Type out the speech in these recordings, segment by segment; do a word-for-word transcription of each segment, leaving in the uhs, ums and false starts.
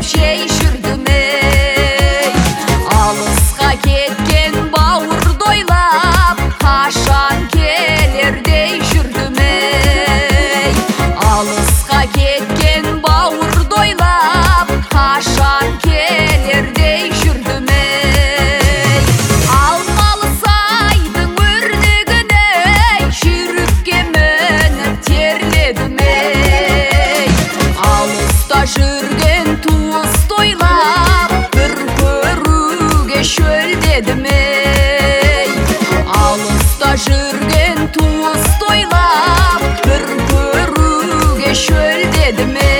жей жүрдім ей. Алысқа кеткен бауырды ойлап, қашан келердей жүрдім ей. Алысқа кеткен бауырды ойлап, қашан келердей жүрдім ей. Алмалы сайдың өрнегіне жүйрікке мініп терледім ей. Алыста жүрген туысты ойлап, бір көруге шөлдедім ей. Алыста жүрген туысты ойлап, бір көруге шөлдедім ей.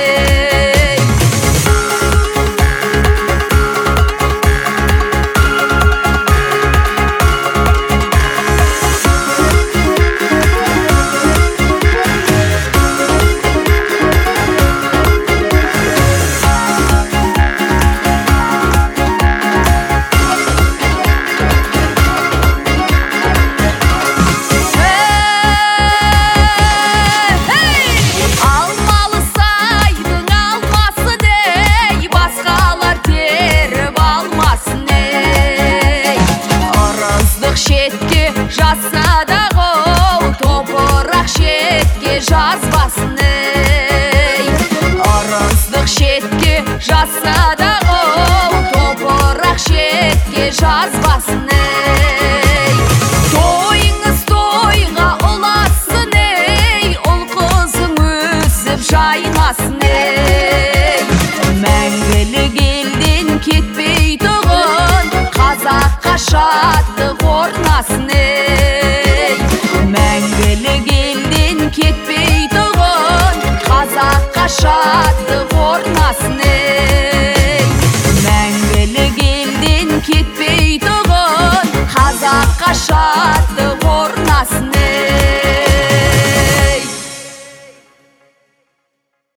Шетке жазса дағы, топырақ шетке жазбасын ей. Ырыздық шетке жазса дағы, топырақ шетке жазбасын ей. Тойыңыз тойға ұласын ей, ұл қызың өсіп жайнасын ей. Мәңгілік елден кетпей тұғын, қазаққа шаттық орнасын ей. Мәңгілік елден кетпей тұғын, қазаққа шаттық орнасын ей.